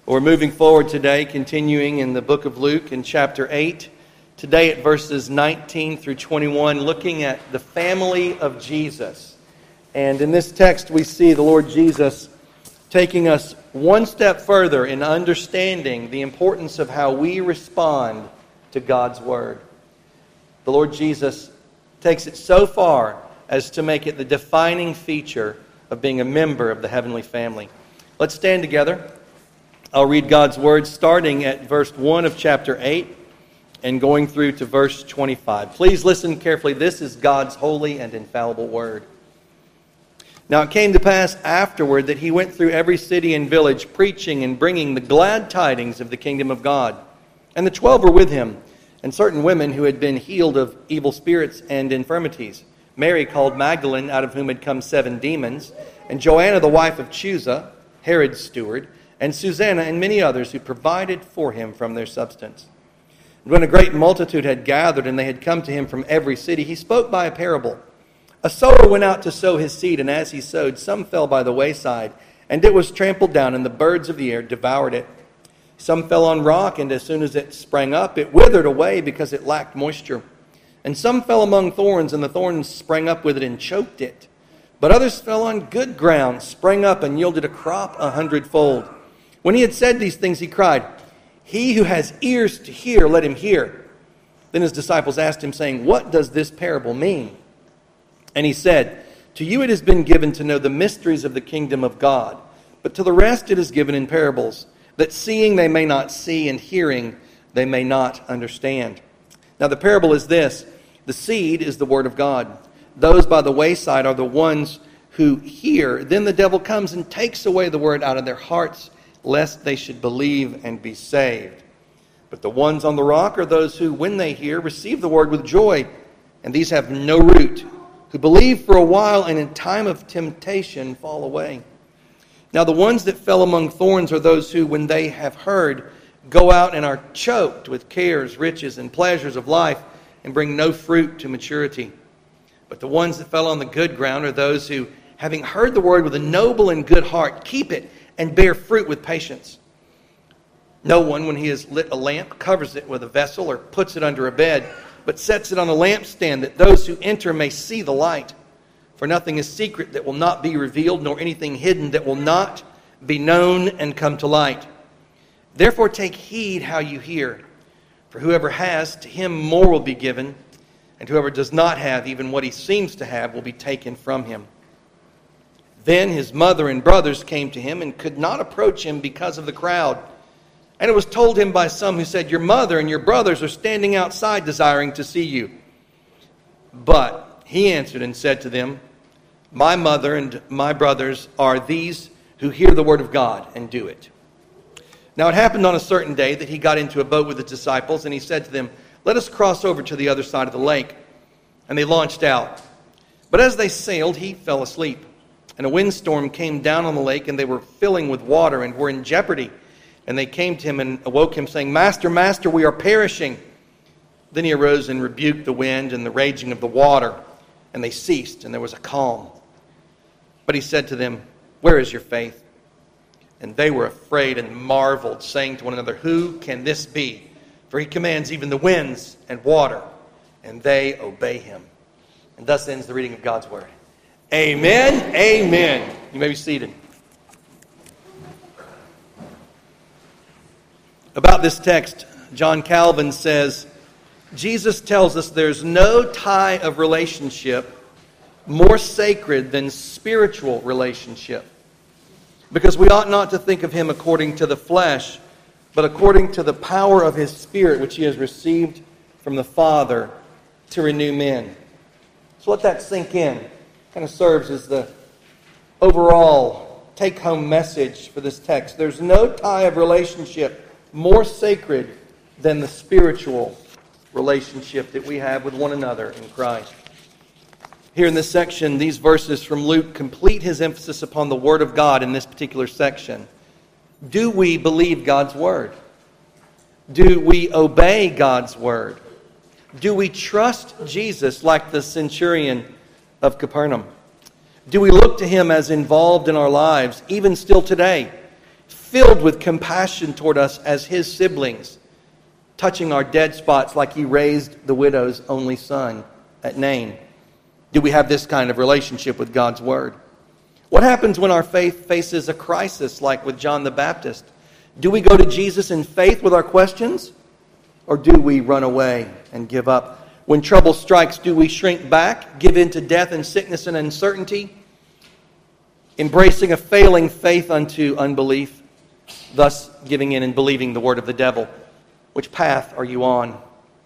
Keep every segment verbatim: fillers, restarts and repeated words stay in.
We're moving forward today, continuing in the book of Luke in chapter eight. Today at verses nineteen through twenty-one, looking at the family of Jesus. And in this text we see the Lord Jesus taking us one step further in understanding the importance of how we respond to God's Word. The Lord Jesus takes it so far as to make it the defining feature of being a member of the heavenly family. Let's stand together. I'll read God's Word starting at verse one of chapter eight and going through to verse twenty-five. Please listen carefully. This is God's holy and infallible Word. Now it came to pass afterward that he went through every city and village, preaching and bringing the glad tidings of the kingdom of God. And the twelve were with him, and certain women who had been healed of evil spirits and infirmities. Mary called Magdalene, out of whom had come seven demons, and Joanna the wife of Chuza, Herod's steward, and Susanna and many others who provided for him from their substance. And when a great multitude had gathered and they had come to him from every city, he spoke by a parable. A sower went out to sow his seed, and as he sowed, some fell by the wayside, and it was trampled down, and the birds of the air devoured it. Some fell on rock, and as soon as it sprang up, it withered away because it lacked moisture. And some fell among thorns, and the thorns sprang up with it and choked it. But others fell on good ground, sprang up, and yielded a crop a hundredfold. When he had said these things, he cried, "He who has ears to hear, let him hear." Then his disciples asked him, saying, "What does this parable mean?" And he said, "To you it has been given to know the mysteries of the kingdom of God, but to the rest it is given in parables, that seeing they may not see, and hearing they may not understand." Now the parable is this: the seed is the word of God. Those by the wayside are the ones who hear. Then the devil comes and takes away the word out of their hearts, lest they should believe and be saved. But the ones on the rock are those who, when they hear, receive the word with joy, and these have no root, who believe for a while, and in time of temptation fall away. Now the ones that fell among thorns are those who, when they have heard, go out and are choked with cares, riches, and pleasures of life, and bring no fruit to maturity. But the ones that fell on the good ground are those who, having heard the word with a noble and good heart, keep it and bear fruit with patience. No one, when he has lit a lamp, covers it with a vessel or puts it under a bed, but sets it on a lampstand, that those who enter may see the light. For nothing is secret that will not be revealed, nor anything hidden that will not be known and come to light. Therefore take heed how you hear. For whoever has, to him more will be given, and whoever does not have, even what he seems to have, will be taken from him. Then his mother and brothers came to him and could not approach him because of the crowd. And it was told him by some who said, "Your mother and your brothers are standing outside desiring to see you." But he answered and said to them, "My mother and my brothers are these who hear the word of God and do it." Now it happened on a certain day that he got into a boat with his disciples, and he said to them, "Let us cross over to the other side of the lake." And they launched out. But as they sailed, he fell asleep. And a windstorm came down on the lake, and they were filling with water and were in jeopardy. And they came to him and awoke him, saying, "Master, Master, we are perishing." Then he arose and rebuked the wind and the raging of the water, and they ceased, and there was a calm. But he said to them, "Where is your faith?" And they were afraid and marveled, saying to one another, "Who can this be? For he commands even the winds and water, and they obey him." And thus ends the reading of God's Word. Amen. Amen. You may be seated. About this text, John Calvin says, Jesus tells us there's no tie of relationship more sacred than spiritual relationship. Because we ought not to think of him according to the flesh, but according to the power of his Spirit, which he has received from the Father to renew men. So let that sink in. Kind of serves as the overall take-home message for this text. There's no tie of relationship more sacred than the spiritual relationship that we have with one another in Christ. Here in this section, these verses from Luke complete his emphasis upon the Word of God in this particular section. Do we believe God's Word? Do we obey God's Word? Do we trust Jesus like the centurion of Capernaum? Do we look to him as involved in our lives, even still today, filled with compassion toward us as his siblings, touching our dead spots like he raised the widow's only son at Nain? Do we have this kind of relationship with God's Word? What happens when our faith faces a crisis like with John the Baptist? Do we go to Jesus in faith with our questions? Or do we run away and give up? When trouble strikes, do we shrink back, give in to death and sickness and uncertainty, embracing a failing faith unto unbelief, thus giving in and believing the word of the devil? Which path are you on?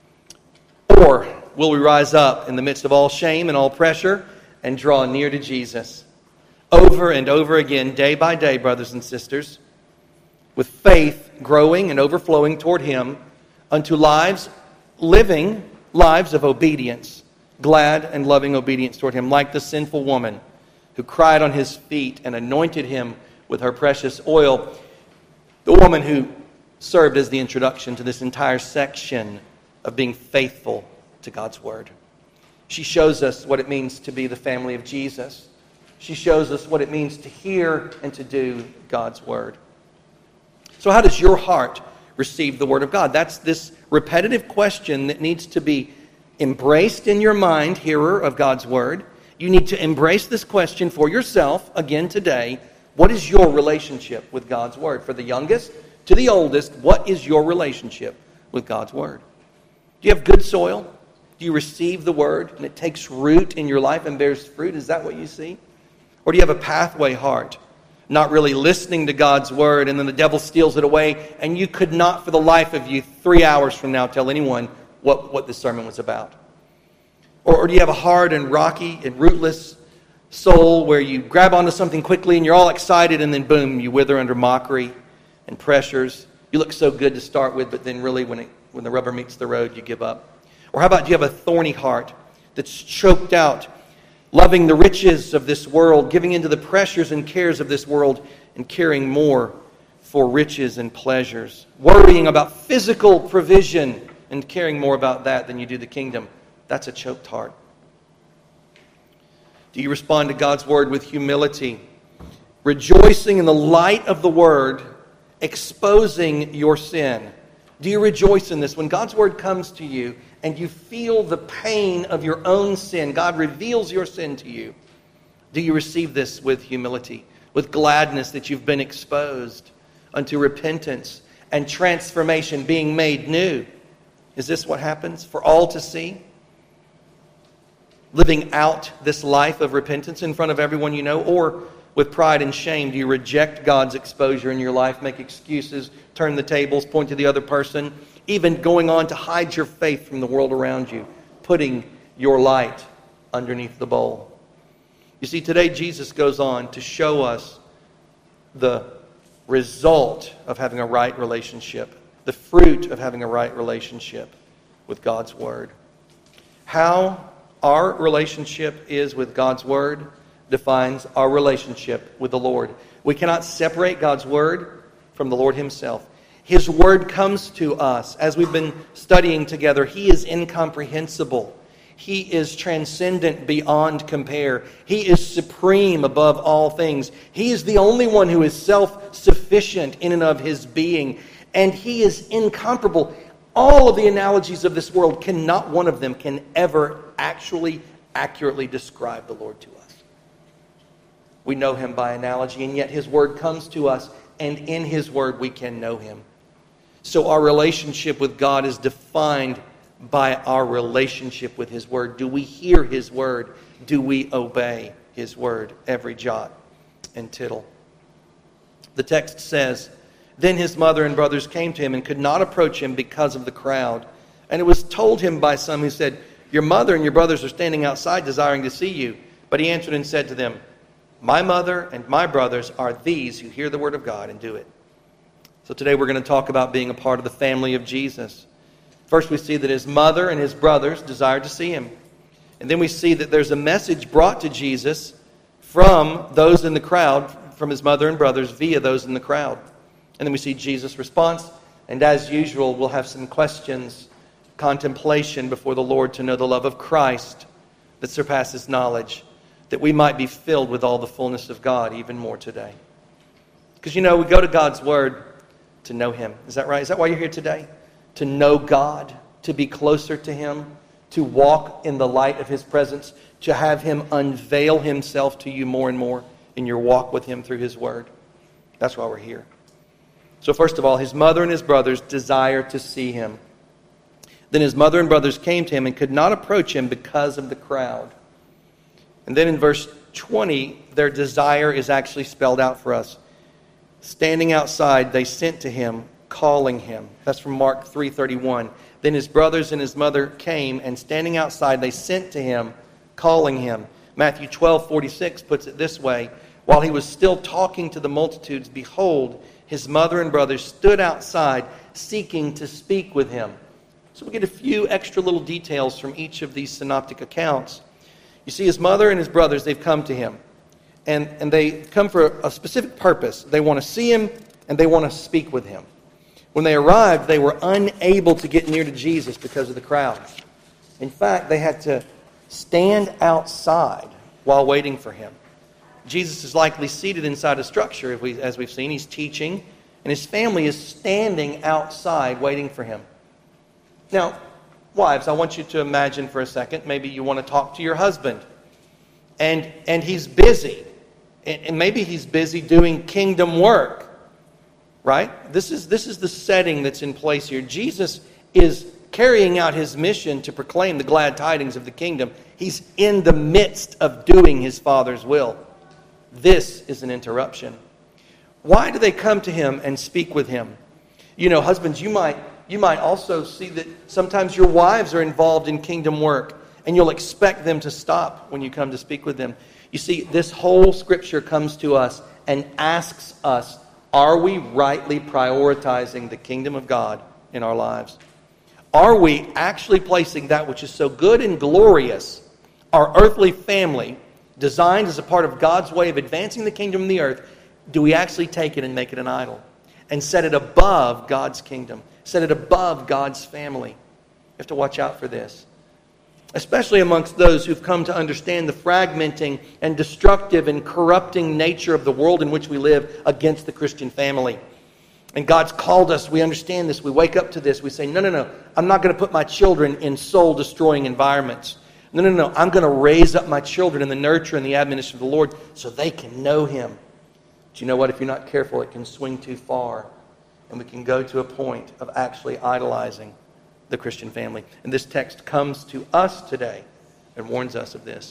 Or will we rise up in the midst of all shame and all pressure and draw near to Jesus? Over and over again, day by day, brothers and sisters, with faith growing and overflowing toward him unto lives, living lives of obedience, glad and loving obedience toward him, like the sinful woman who cried on his feet and anointed him with her precious oil. The woman who served as the introduction to this entire section of being faithful to God's Word. She shows us what it means to be the family of Jesus. She shows us what it means to hear and to do God's Word. So how does your heart receive the Word of God? That's this repetitive question that needs to be embraced in your mind, hearer of God's Word. You need to embrace this question for yourself again today. What is your relationship with God's Word? For the youngest to the oldest, what is your relationship with God's Word? Do you have good soil? Do you receive the Word and it takes root in your life and bears fruit? Is that what you see? Or do you have a pathway heart, not really listening to God's Word, and then the devil steals it away, and you could not for the life of you three hours from now tell anyone what, what this sermon was about? Or, or do you have a hard and rocky and rootless soul where you grab onto something quickly and you're all excited, and then boom, you wither under mockery and pressures? You look so good to start with, but then really when, it, when the rubber meets the road, you give up. Or how about, do you have a thorny heart that's choked out, loving the riches of this world, giving into the pressures and cares of this world, and caring more for riches and pleasures, worrying about physical provision and caring more about that than you do the kingdom? That's a choked heart. Do you respond to God's Word with humility, rejoicing in the light of the Word, exposing your sin? Do you rejoice in this? When God's Word comes to you and you feel the pain of your own sin, God reveals your sin to you, do you receive this with humility, with gladness that you've been exposed unto repentance and transformation, being made new? Is this what happens for all to see? Living out this life of repentance in front of everyone you know? Or with pride and shame, do you reject God's exposure in your life, make excuses, turn the tables, point to the other person, even going on to hide your faith from the world around you, putting your light underneath the bowl? You see, today Jesus goes on to show us the result of having a right relationship, the fruit of having a right relationship with God's Word. How our relationship is with God's Word defines our relationship with the Lord. We cannot separate God's Word from the Lord Himself. His Word comes to us as we've been studying together. He is incomprehensible. He is transcendent beyond compare. He is supreme above all things. He is the only one who is self-sufficient in and of His being. And He is incomparable. All of the analogies of this world, can not one of them can ever actually accurately describe the Lord to us. We know Him by analogy, and yet His Word comes to us, and in His Word we can know Him. So our relationship with God is defined by our relationship with His Word. Do we hear His Word? Do we obey His Word, every jot and tittle? The text says, "Then his mother and brothers came to him and could not approach him because of the crowd. And it was told him by some who said, 'Your mother and your brothers are standing outside desiring to see you.' But he answered and said to them, 'My mother and my brothers are these who hear the word of God and do it.'" So today we're going to talk about being a part of the family of Jesus. First we see that his mother and his brothers desired to see him. And then we see that there's a message brought to Jesus from those in the crowd, from his mother and brothers via those in the crowd. And then we see Jesus' response. And as usual, we'll have some questions, contemplation before the Lord to know the love of Christ that surpasses knowledge, that we might be filled with all the fullness of God even more today. Because, you know, we go to God's Word to know Him. Is that right? Is that why you're here today? To know God, to be closer to Him, to walk in the light of His presence, to have Him unveil Himself to you more and more in your walk with Him through His Word. That's why we're here. So first of all, his mother and his brothers desire to see him. Then his mother and brothers came to him and could not approach him because of the crowd. And then in verse twenty, their desire is actually spelled out for us. Standing outside, they sent to him, calling him. That's from Mark three thirty-one. Then his brothers and his mother came, and standing outside, they sent to him, calling him. Matthew twelve forty-six puts it this way. While he was still talking to the multitudes, behold, his mother and brothers stood outside, seeking to speak with him. So we get a few extra little details from each of these synoptic accounts. You see, his mother and his brothers, they've come to him. And, and they come for a specific purpose. They want to see him, and they want to speak with him. When they arrived, they were unable to get near to Jesus because of the crowd. In fact, they had to stand outside while waiting for him. Jesus is likely seated inside a structure, as, we, as we've seen. He's teaching, and his family is standing outside waiting for him. Now, wives, I want you to imagine for a second, maybe you want to talk to your husband, and, and he's busy, and, and maybe he's busy doing kingdom work, right? This is, this is the setting that's in place here. Jesus is carrying out his mission to proclaim the glad tidings of the kingdom. He's in the midst of doing his Father's will. This is an interruption. Why do they come to him and speak with him? You know, husbands, you might you might also see that sometimes your wives are involved in kingdom work, and you'll expect them to stop when you come to speak with them. You see, this whole scripture comes to us and asks us, are we rightly prioritizing the kingdom of God in our lives? Are we actually placing that which is so good and glorious, our earthly family, designed as a part of God's way of advancing the kingdom in the earth, do we actually take it and make it an idol? And set it above God's kingdom. Set it above God's family. You have to watch out for this. Especially amongst those who've come to understand the fragmenting and destructive and corrupting nature of the world in which we live against the Christian family. And God's called us. We understand this. We wake up to this. We say, no, no, no. I'm not going to put my children in soul-destroying environments. No, no, no. I'm going to raise up my children in the nurture and the admonition of the Lord so they can know Him. But you know what? If you're not careful, it can swing too far. And we can go to a point of actually idolizing the Christian family. And this text comes to us today and warns us of this.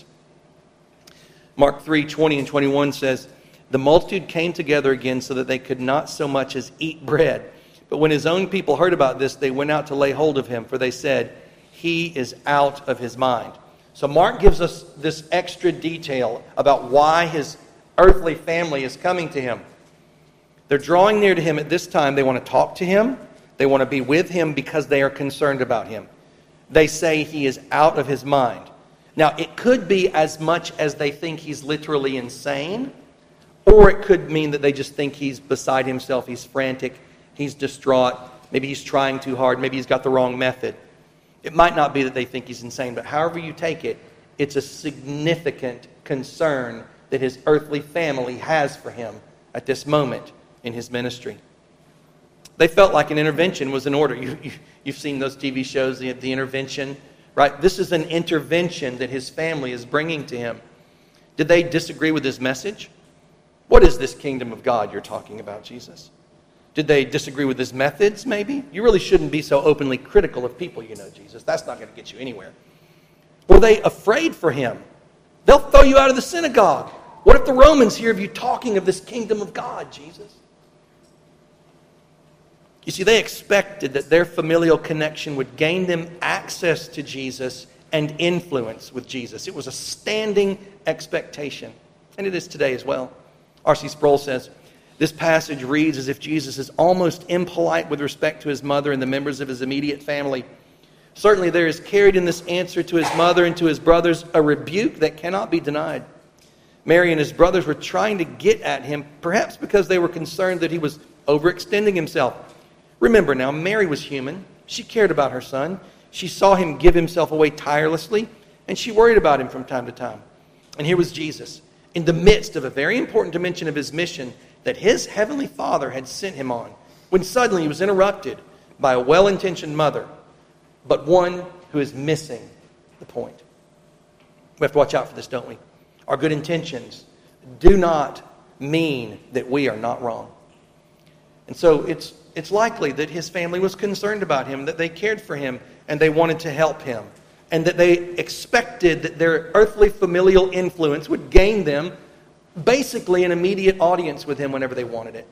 Mark three twenty and twenty-one says, the multitude came together again so that they could not so much as eat bread. But when his own people heard about this, they went out to lay hold of him, for they said, he is out of his mind. So Mark gives us this extra detail about why his earthly family is coming to him. They're drawing near to him at this time. They want to talk to him. They want to be with him because they are concerned about him. They say he is out of his mind. Now, it could be as much as they think he's literally insane, or it could mean that they just think he's beside himself, he's frantic, he's distraught, maybe he's trying too hard, maybe he's got the wrong method. It might not be that they think he's insane, but however you take it, it's a significant concern that his earthly family has for him at this moment in his ministry. They felt like an intervention was in order. You, you, you've seen those T V shows, the, the intervention, right? This is an intervention that his family is bringing to him. Did they disagree with his message? What is this kingdom of God you're talking about, Jesus? Did they disagree with his methods, maybe? You really shouldn't be so openly critical of people, you know, Jesus. That's not going to get you anywhere. Were they afraid for him? They'll throw you out of the synagogue. What if the Romans hear of you talking of this kingdom of God, Jesus? You see, they expected that their familial connection would gain them access to Jesus and influence with Jesus. It was a standing expectation, and it is today as well. R C Sproul says, this passage reads as if Jesus is almost impolite with respect to his mother and the members of his immediate family. Certainly there is carried in this answer to his mother and to his brothers a rebuke that cannot be denied. Mary and his brothers were trying to get at him, perhaps because they were concerned that he was overextending himself. Remember now, Mary was human. She cared about her son. She saw him give himself away tirelessly, and she worried about him from time to time. And here was Jesus, in the midst of a very important dimension of his mission, that his heavenly Father had sent him on, when suddenly he was interrupted by a well-intentioned mother, but one who is missing the point. We have to watch out for this, don't we? Our good intentions do not mean that we are not wrong. And so it's it's likely that his family was concerned about him, that they cared for him, and they wanted to help him, and that they expected that their earthly familial influence would gain them basically an immediate audience with him whenever they wanted it.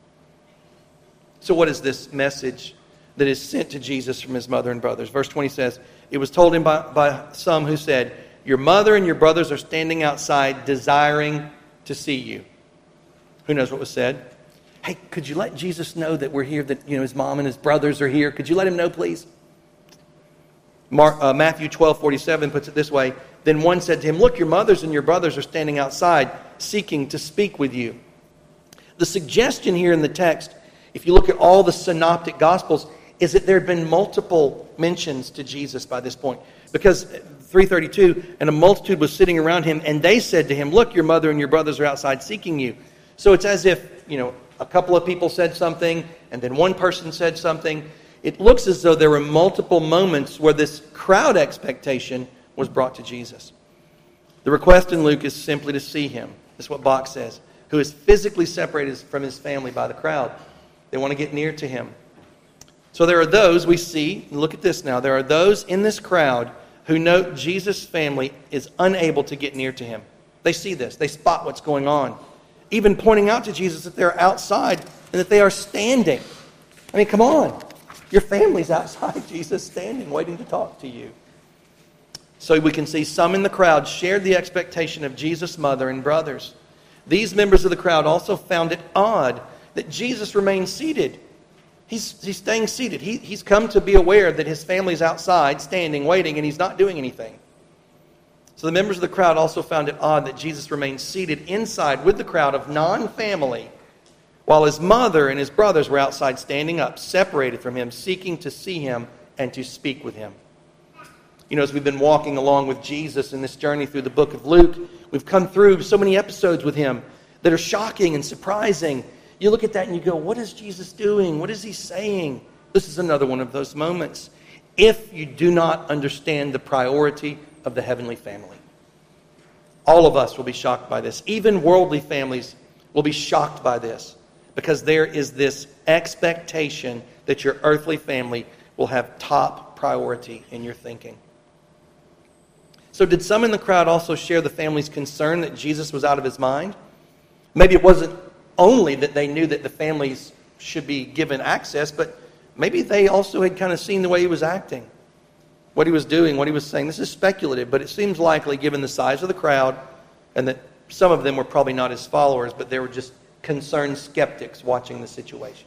So what is this message that is sent to Jesus from his mother and brothers? Verse twenty says, it was told him by, by some who said, your mother and your brothers are standing outside desiring to see you. Who knows what was said? Hey, could you let Jesus know that we're here, that you know his mom and his brothers are here? Could you let him know, please? Mark, uh, Matthew twelve forty-seven puts it this way. Then one said to him, look, your mothers and your brothers are standing outside seeking to speak with you. The suggestion here in the text, if you look at all the synoptic gospels, is that there had been multiple mentions to Jesus by this point. Because three thirty-two, and a multitude was sitting around him, and they said to him, look, your mother and your brothers are outside seeking you. So it's as if, you know, a couple of people said something, and then one person said something. It looks as though there were multiple moments where this crowd expectation was brought to Jesus. The request in Luke is simply to see him. That's what Bach says. Who is physically separated from his family by the crowd. They want to get near to him. So there are those we see, look at this now, there are those in this crowd who know Jesus' family is unable to get near to him. They see this. They spot what's going on. Even pointing out to Jesus that they're outside and that they are standing. I mean, come on. Your family's outside, Jesus, standing, waiting to talk to you. So we can see some in the crowd shared the expectation of Jesus' mother and brothers. These members of the crowd also found it odd that Jesus remained seated. He's, he's staying seated. He, he's come to be aware that his family's outside, standing, waiting, and he's not doing anything. So the members of the crowd also found it odd that Jesus remained seated inside with the crowd of non-family, while his mother and his brothers were outside standing up, separated from him, seeking to see him and to speak with him. You know, as we've been walking along with Jesus in this journey through the book of Luke, we've come through so many episodes with him that are shocking and surprising. You look at that and you go, what is Jesus doing? What is he saying? This is another one of those moments. If you do not understand the priority of the heavenly family. All of us will be shocked by this. Even worldly families will be shocked by this, because there is this expectation that your earthly family will have top priority in your thinking. So did some in the crowd also share the family's concern that Jesus was out of his mind? Maybe it wasn't only that they knew that the families should be given access, but maybe they also had kind of seen the way he was acting, what he was doing, what he was saying. This is speculative, but it seems likely given the size of the crowd and that some of them were probably not his followers, but they were just concerned skeptics watching the situation.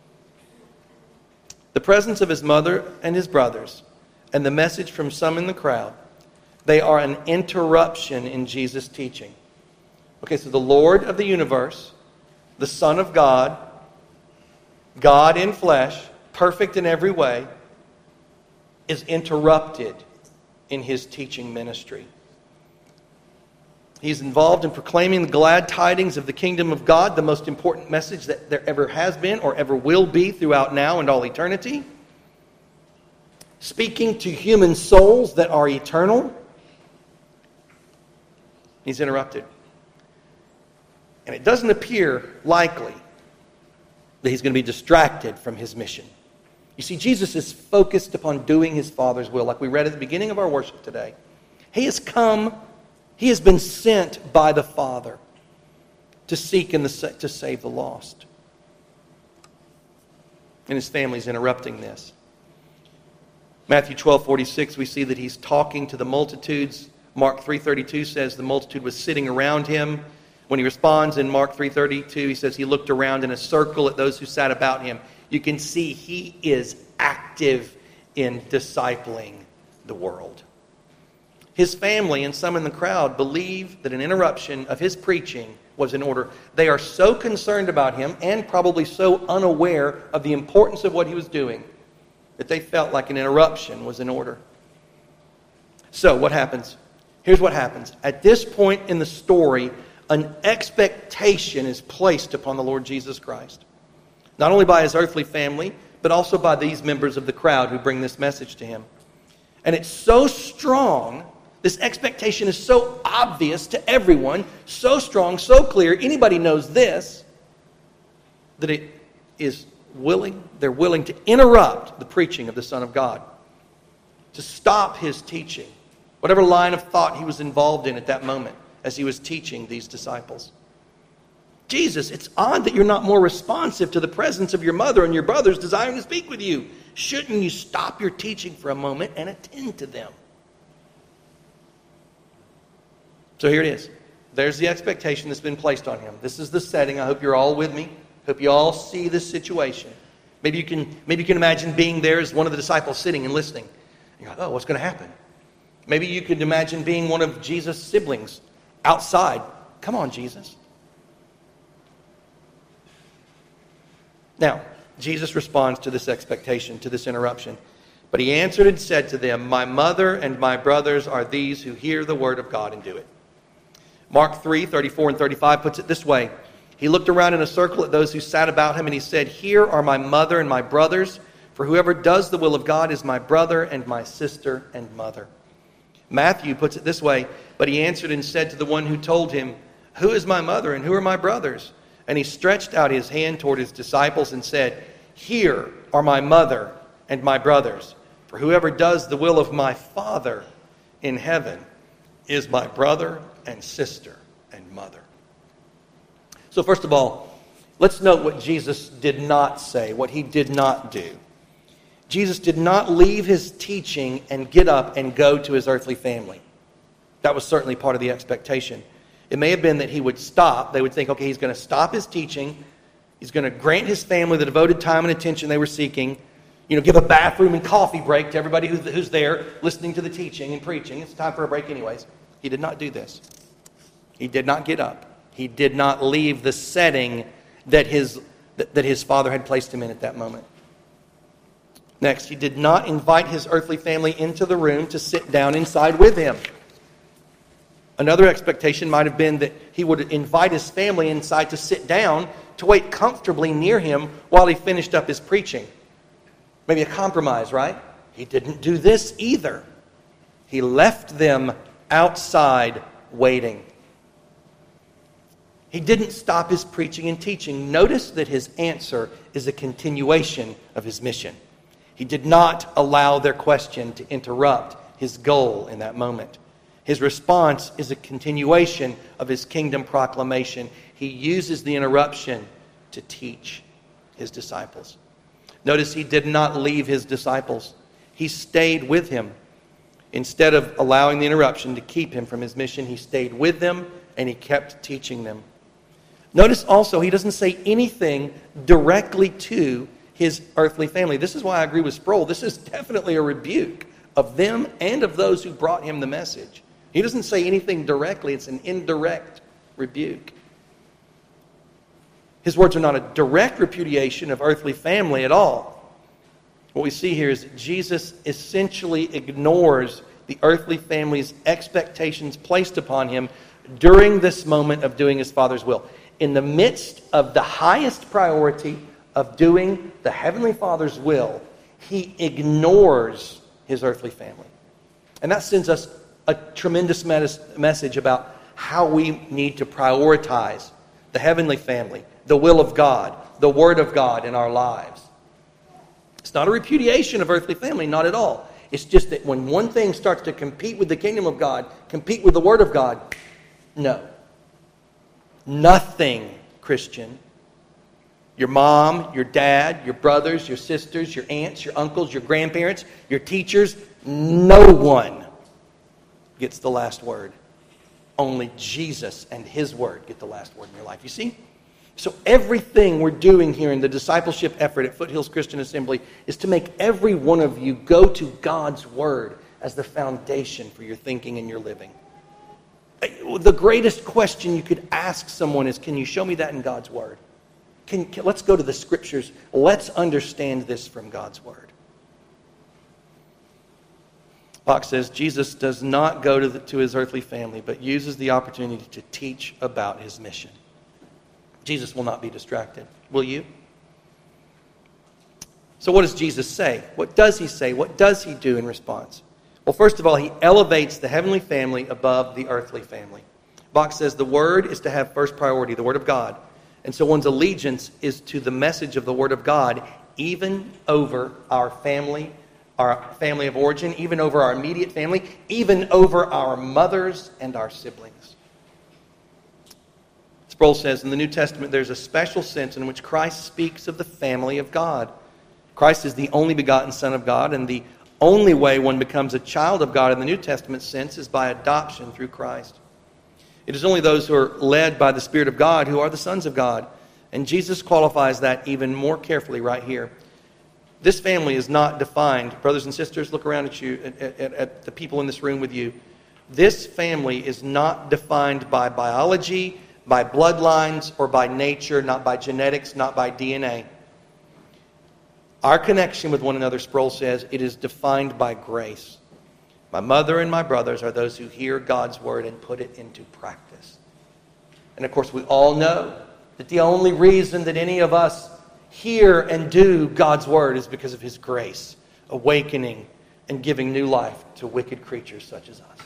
The presence of his mother and his brothers and the message from some in the crowd, they are an interruption in Jesus' teaching. Okay, so the Lord of the universe, the Son of God, God in flesh, perfect in every way, is interrupted in his teaching ministry. He's involved in proclaiming the glad tidings of the kingdom of God, the most important message that there ever has been or ever will be throughout now and all eternity. Speaking to human souls that are eternal. He's interrupted. And it doesn't appear likely that he's going to be distracted from his mission. You see, Jesus is focused upon doing his Father's will, like we read at the beginning of our worship today. He has come, he has been sent by the Father to seek and to save the lost. And his family's interrupting this. Matthew twelve forty-six, we see that he's talking to the multitudes. Mark three thirty-two says the multitude was sitting around him. When he responds in Mark three thirty-two, he says he looked around in a circle at those who sat about him. You can see he is active in discipling the world. His family and some in the crowd believe that an interruption of his preaching was in order. They are so concerned about him and probably so unaware of the importance of what he was doing that they felt like an interruption was in order. So what happens? Here's what happens. At this point in the story an expectation is placed upon the Lord Jesus Christ. Not only by his earthly family, but also by these members of the crowd who bring this message to him. And it's so strong, this expectation is so obvious to everyone, so strong, so clear, anybody knows this, that it is willing, they're willing to interrupt the preaching of the Son of God, to stop his teaching, whatever line of thought he was involved in at that moment as he was teaching these disciples. Jesus, it's odd that you're not more responsive to the presence of your mother and your brothers desiring to speak with you. Shouldn't you stop your teaching for a moment and attend to them? So here it is. There's the expectation that's been placed on him. This is the setting. I hope you're all with me. Hope you all see this situation. Maybe you can, maybe you can imagine being there as one of the disciples sitting and listening. You're like, oh, what's going to happen? Maybe you could imagine being one of Jesus' siblings outside. Come on, Jesus. Now, Jesus responds to this expectation, to this interruption. But he answered and said to them, my mother and my brothers are these who hear the word of God and do it. Mark three, thirty-four and thirty-five puts it this way. He looked around in a circle at those who sat about him, and he said, here are my mother and my brothers, for whoever does the will of God is my brother and my sister and mother. Matthew puts it this way, but he answered and said to the one who told him, who is my mother and who are my brothers? And he stretched out his hand toward his disciples and said, here are my mother and my brothers. For whoever does the will of my Father in heaven is my brother and sister and mother. So first of all, let's note what Jesus did not say, what he did not do. Jesus did not leave his teaching and get up and go to his earthly family. That was certainly part of the expectation. It may have been that he would stop. They would think, okay, he's going to stop his teaching. He's going to grant his family the devoted time and attention they were seeking. You know, give a bathroom and coffee break to everybody who's, who's there listening to the teaching and preaching. It's time for a break anyways. He did not do this. He did not get up. He did not leave the setting that his, that, that his father had placed him in at that moment. Next, he did not invite his earthly family into the room to sit down inside with him. Another expectation might have been that he would invite his family inside to sit down, to wait comfortably near him while he finished up his preaching. Maybe a compromise, right? He didn't do this either. He left them outside waiting. He didn't stop his preaching and teaching. Notice that his answer is a continuation of his mission. He did not allow their question to interrupt his goal in that moment. His response is a continuation of his kingdom proclamation. He uses the interruption to teach his disciples. Notice he did not leave his disciples. He stayed with him. Instead of allowing the interruption to keep him from his mission, he stayed with them and he kept teaching them. Notice also he doesn't say anything directly to his earthly family. This is why I agree with Sproul. This is definitely a rebuke of them and of those who brought him the message. He doesn't say anything directly. It's an indirect rebuke. His words are not a direct repudiation of earthly family at all. What we see here is that Jesus essentially ignores the earthly family's expectations placed upon him during this moment of doing his Father's will. In the midst of the highest priority of doing the Heavenly Father's will, he ignores his earthly family. And that sends us a tremendous message about how we need to prioritize the heavenly family, the will of God, the Word of God in our lives. It's not a repudiation of earthly family, not at all. It's just that when one thing starts to compete with the kingdom of God, compete with the Word of God, no. Nothing, Christian. Your mom, your dad, your brothers, your sisters, your aunts, your uncles, your grandparents, your teachers, no one gets the last word. Only Jesus and His Word get the last word in your life. You see? So everything we're doing here in the discipleship effort at Foothills Christian Assembly is to make every one of you go to God's Word as the foundation for your thinking and your living. The greatest question you could ask someone is, can you show me that in God's Word? Can, can, let's go to the Scriptures. Let's understand this from God's Word. Bach says Jesus does not go to, the, to his earthly family, but uses the opportunity to teach about his mission. Jesus will not be distracted. Will you? So what does Jesus say? What does he say? What does he do in response? Well, first of all, he elevates the heavenly family above the earthly family. Bach says the Word is to have first priority, the Word of God. And so one's allegiance is to the message of the Word of God, even over our family, our family of origin, even over our immediate family, even over our mothers and our siblings. Sproul says in the New Testament there's a special sense in which Christ speaks of the family of God. Christ is the only begotten Son of God, and the only way one becomes a child of God in the New Testament sense is by adoption through Christ. It is only those who are led by the Spirit of God who are the sons of God. And Jesus qualifies that even more carefully right here. This family is not defined. Brothers and sisters, look around at you, at, at, at the people in this room with you. This family is not defined by biology, by bloodlines, or by nature, not by genetics, not by D N A. Our connection with one another, Sproul says, it is defined by grace. My mother and my brothers are those who hear God's word and put it into practice. And of course, we all know that the only reason that any of us hear and do God's word is because of his grace, awakening and giving new life to wicked creatures such as us.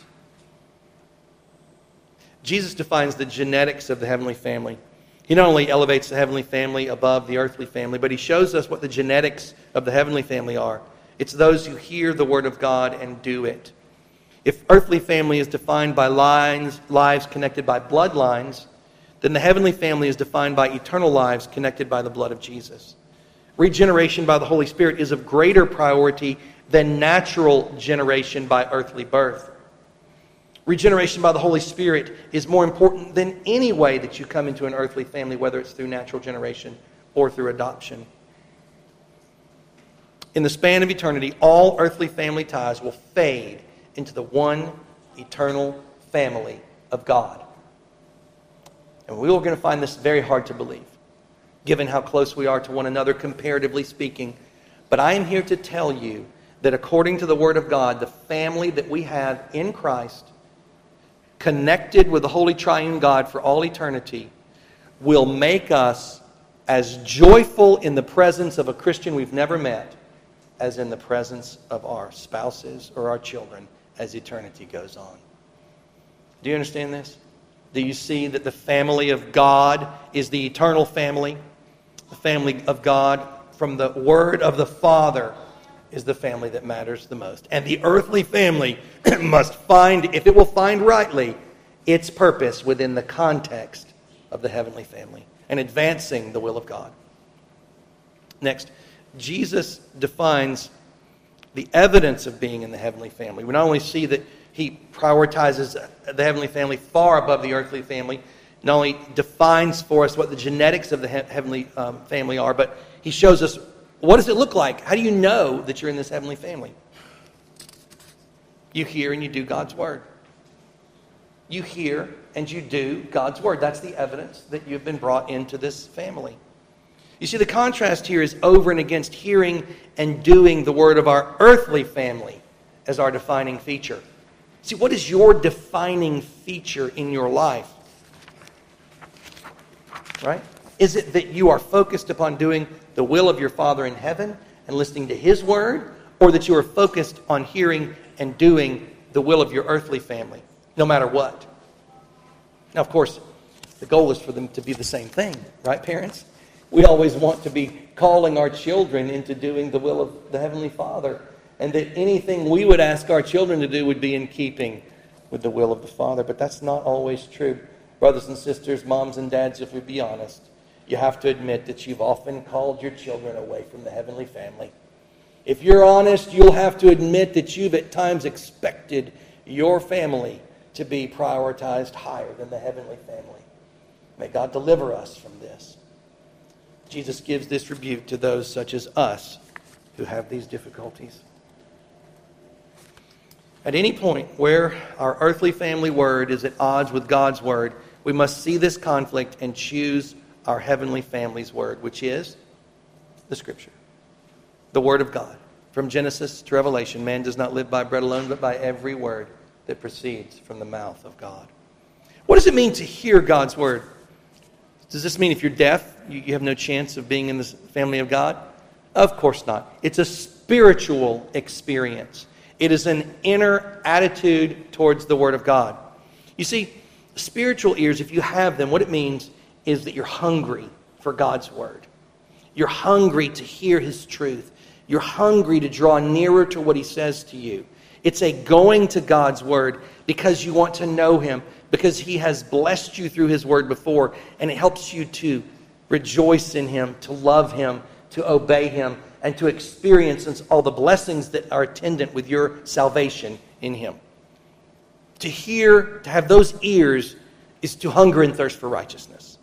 Jesus defines the genetics of the heavenly family. He not only elevates the heavenly family above the earthly family, but he shows us what the genetics of the heavenly family are. It's those who hear the word of God and do it. If earthly family is defined by lines, lives connected by bloodlines, then the heavenly family is defined by eternal lives connected by the blood of Jesus. Regeneration by the Holy Spirit is of greater priority than natural generation by earthly birth. Regeneration by the Holy Spirit is more important than any way that you come into an earthly family, whether it's through natural generation or through adoption. In the span of eternity, all earthly family ties will fade into the one eternal family of God. And we are going to find this very hard to believe, given how close we are to one another, comparatively speaking. But I am here to tell you that according to the Word of God, the family that we have in Christ, connected with the Holy Triune God for all eternity, will make us as joyful in the presence of a Christian we've never met as in the presence of our spouses or our children as eternity goes on. Do you understand this? Do you see that the family of God is the eternal family? The family of God from the Word of the Father is the family that matters the most. And the earthly family must find, if it will find rightly, its purpose within the context of the heavenly family and advancing the will of God. Next, Jesus defines the evidence of being in the heavenly family. We not only see that he prioritizes the heavenly family far above the earthly family, not only defines for us what the genetics of the he- heavenly um, family are, but he shows us what does it look like? How do you know that you're in this heavenly family? You hear and you do God's word. You hear and you do God's word. That's the evidence that you've been brought into this family. You see, the contrast here is over and against hearing and doing the word of our earthly family as our defining feature. See, what is your defining feature in your life? Right? Is it that you are focused upon doing the will of your Father in heaven and listening to His word, or that you are focused on hearing and doing the will of your earthly family, no matter what? Now, of course, the goal is for them to be the same thing, right, parents? We always want to be calling our children into doing the will of the Heavenly Father, and that anything we would ask our children to do would be in keeping with the will of the Father. But that's not always true. Brothers and sisters, moms and dads, if we be honest, you have to admit that you've often called your children away from the heavenly family. If you're honest, you'll have to admit that you've at times expected your family to be prioritized higher than the heavenly family. May God deliver us from this. Jesus gives this rebuke to those such as us who have these difficulties. At any point where our earthly family word is at odds with God's word, we must see this conflict and choose our heavenly family's word, which is the Scripture, the Word of God. From Genesis to Revelation, man does not live by bread alone, but by every word that proceeds from the mouth of God. What does it mean to hear God's word? Does this mean if you're deaf, you, you have no chance of being in the family of God? Of course not. It's a spiritual experience. It is an inner attitude towards the word of God. You see, spiritual ears, if you have them, what it means is that you're hungry for God's word. You're hungry to hear his truth. You're hungry to draw nearer to what he says to you. It's a going to God's word because you want to know him, because he has blessed you through his word before, and it helps you to rejoice in him, to love him, to obey him, and to experience all the blessings that are attendant with your salvation in him. To hear, to have those ears, is to hunger and thirst for righteousness.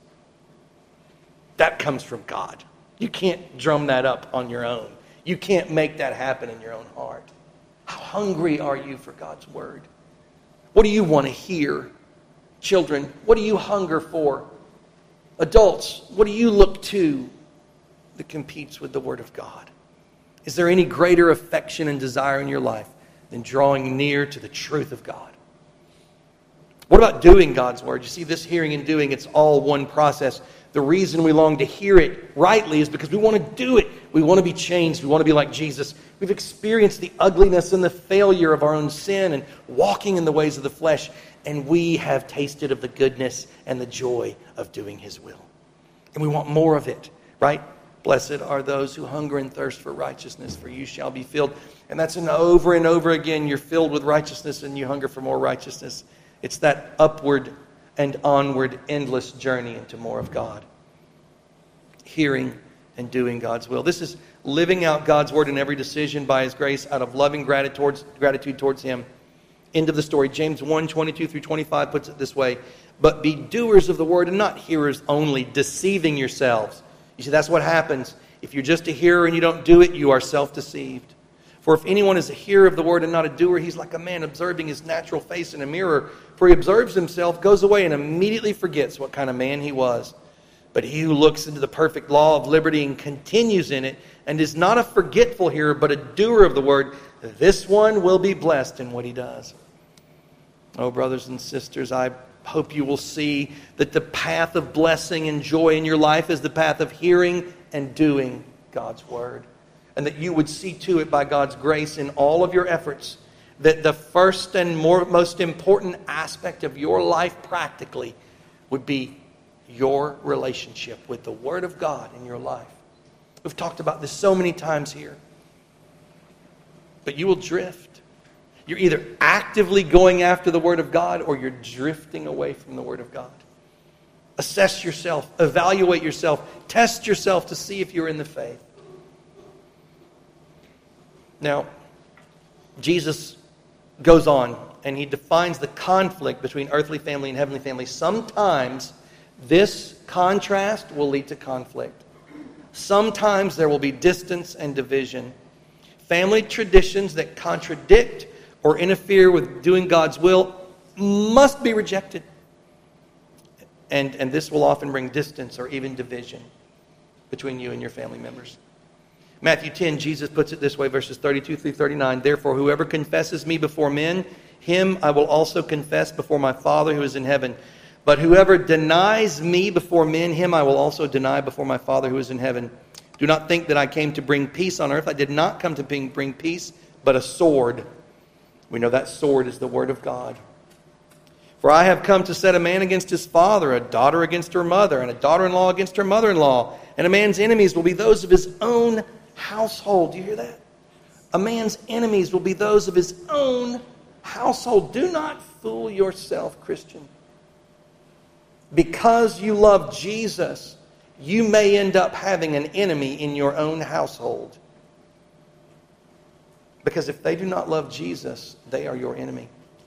That comes from God. You can't drum that up on your own. You can't make that happen in your own heart. How hungry are you for God's word? What do you want to hear? Children, what do you hunger for? Adults, what do you look to that competes with the word of God? Is there any greater affection and desire in your life than drawing near to the truth of God? What about doing God's word? You see, this hearing and doing, it's all one process. The reason we long to hear it rightly is because we want to do it. We want to be changed. We want to be like Jesus. We've experienced the ugliness and the failure of our own sin and walking in the ways of the flesh. And we have tasted of the goodness and the joy of doing his will. And we want more of it, right? Blessed are those who hunger and thirst for righteousness, for you shall be filled. And that's an over and over again. You're filled with righteousness and you hunger for more righteousness. It's that upward and onward endless journey into more of God. Hearing and doing God's will. This is living out God's word in every decision by his grace out of loving gratitude towards, gratitude towards him. End of the story. James one, twenty-two through twenty-five puts it this way. But be doers of the word and not hearers only, deceiving yourselves. You see, that's what happens. If you're just a hearer and you don't do it, you are self-deceived. For if anyone is a hearer of the word and not a doer, he's like a man observing his natural face in a mirror. For he observes himself, goes away, and immediately forgets what kind of man he was. But he who looks into the perfect law of liberty and continues in it, and is not a forgetful hearer, but a doer of the word, this one will be blessed in what he does. Oh, brothers and sisters, I hope you will see that the path of blessing and joy in your life is the path of hearing and doing God's word. And that you would see to it by God's grace in all of your efforts that the first and more, most important aspect of your life practically would be your relationship with the Word of God in your life. We've talked about this so many times here. But you will drift. You're either actively going after the Word of God or you're drifting away from the Word of God. Assess yourself. Evaluate yourself. Test yourself to see if you're in the faith. Now, Jesus goes on and he defines the conflict between earthly family and heavenly family. Sometimes this contrast will lead to conflict. Sometimes there will be distance and division. Family traditions that contradict or interfere with doing God's will must be rejected. And, and this will often bring distance or even division between you and your family members. Matthew ten, Jesus puts it this way, verses thirty-two through thirty-nine. Therefore, whoever confesses me before men, him I will also confess before my Father who is in heaven. But whoever denies me before men, him I will also deny before my Father who is in heaven. Do not think that I came to bring peace on earth. I did not come to bring peace, but a sword. We know that sword is the word of God. For I have come to set a man against his father, a daughter against her mother, and a daughter-in-law against her mother-in-law. And a man's enemies will be those of his own household. Do you hear that? A man's enemies will be those of his own household. Do not fool yourself, Christian. Because you love Jesus, you may end up having an enemy in your own household. Because if they do not love Jesus, they are your enemy.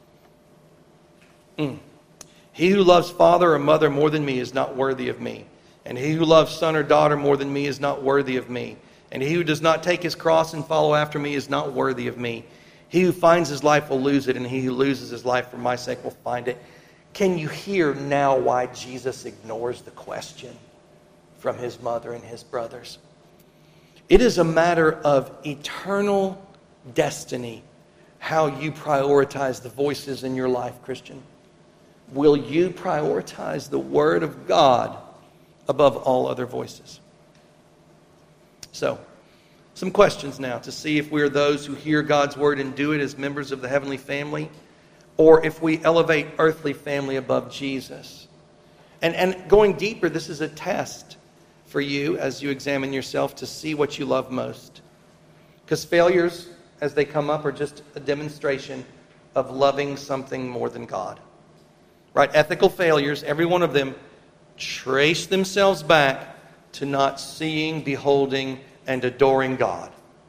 Mm. He who loves father or mother more than me is not worthy of me. And he who loves son or daughter more than me is not worthy of me. And he who does not take his cross and follow after me is not worthy of me. He who finds his life will lose it, and he who loses his life for my sake will find it. Can you hear now why Jesus ignores the question from his mother and his brothers? It is a matter of eternal destiny how you prioritize the voices in your life, Christian. Will you prioritize the Word of God above all other voices? So, some questions now to see if we are those who hear God's Word and do it as members of the heavenly family, or if we elevate earthly family above Jesus. And, and going deeper, this is a test for you as you examine yourself to see what you love most. Because failures, as they come up, are just a demonstration of loving something more than God. Right? Ethical failures, every one of them, trace themselves back to not seeing, beholding, and adoring God.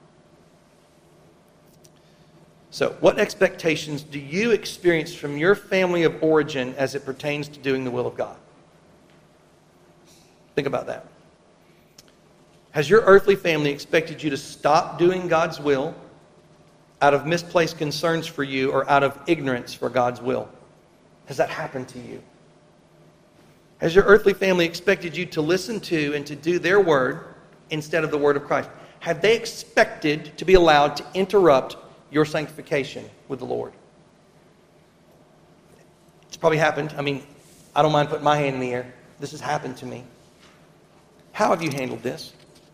So, what expectations do you experience from your family of origin as it pertains to doing the will of God? Think about that. Has your earthly family expected you to stop doing God's will out of misplaced concerns for you or out of ignorance for God's will? Has that happened to you? Has your earthly family expected you to listen to and to do their word instead of the word of Christ? Have they expected to be allowed to interrupt your sanctification with the Lord? It's probably happened. I mean, I don't mind putting my hand in the air. This has happened to me. How have you handled this?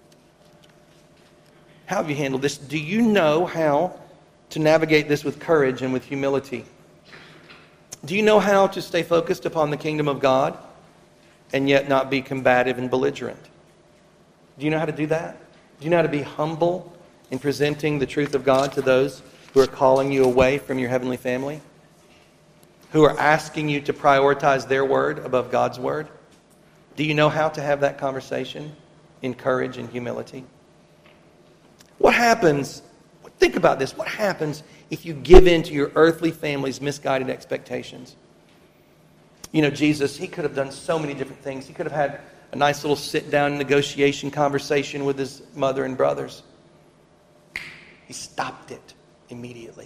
How have you handled this? Do you know how to navigate this with courage and with humility? Do you know how to stay focused upon the kingdom of God and yet not be combative and belligerent? Do you know how to do that? Do you know how to be humble in presenting the truth of God to those who are calling you away from your heavenly family? Who are asking you to prioritize their word above God's word? Do you know how to have that conversation in courage and humility? What happens, think about this, what happens if you give in to your earthly family's misguided expectations? You know, Jesus, he could have done so many different things. He could have had a nice little sit-down negotiation conversation with his mother and brothers. He stopped it immediately.